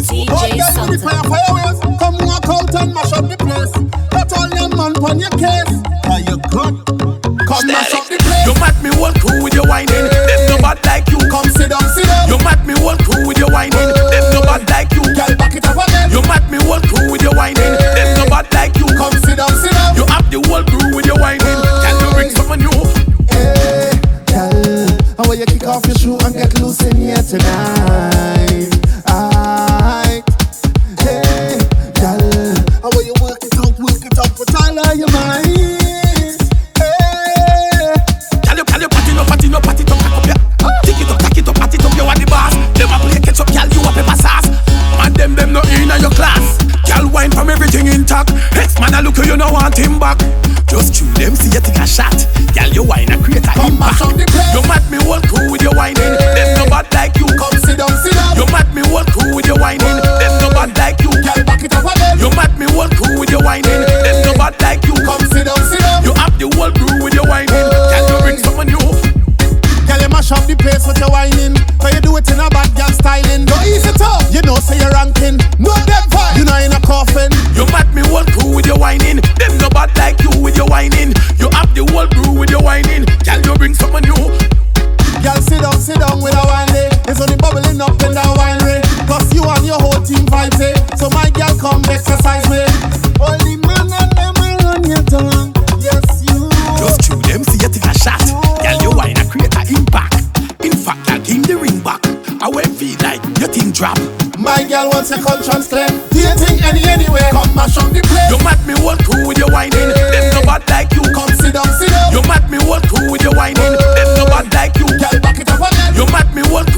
boys. DJ Sultan. Come walk out and mash up the place. Not all your man on your case. Are you good? Come mash up the place. You mat me whole crew with your whining. Them no bad like you. Come sit down, sit down. You mat me whole crew with your whining. Them no bad like you. Girl, back it up again. You mat me whole crew with your whining. Them no bad like you. Come sit down, sit down. You have the whole crew with your whining. Can you bring someone new? Hey, girl, how will you kick off your shoe and get loose in here tonight? Aight. Hey, girl, how will you work it out for Tyler, your mind? Hey, Can you party no, pack up ya. Tick it up, party up, you are the boss. Them a play catch up, girl, you a pepper sauce. Man, them no in your class. Girl, wine from everything intact. Ex-man a look you no want him back. Just chew them, see you take a shot. Girl, you wine a create a impact. You mat me whole crew with your whining. Them no bad like you. come sit down, sit down. You mat me whole crew with your whining. Them no bad like you. Girl, back it up again. You mat me whole crew with your whining. Them no bad like you. Come sit down, sit down. You have the whole crew with your whining. Can you bring someone new? Girl, you mash up the place with your whining. Cause you do it in a bad girl styling. Don't ease it up. You know, say you're ranking. No dead vibe. You know in a coffin. You mat me whole crew with your whining. Them no bad like you with your whining. You have the whole crew with your whining. Can you bring someone new? Girl, sit down with a wine day. It's only bubbling up in that winery. Cause you and your whole team vibes it. So my girl come exercise me. Only man and them will run your tongue. Yes, you. Just chew them, see you take a shot. Girl, you wine a create a impact. In fact, I'll give the ring back. I won't feel like your thing drop. My girl wants your conscience clear. Do you think anyway? Come mash up the place. You mat me whole crew with your whining. Them no bad like you. Come sit down, sit down. You mat me whole crew with your whining. Them no bad like you. Girl, back it up again. You mat me whole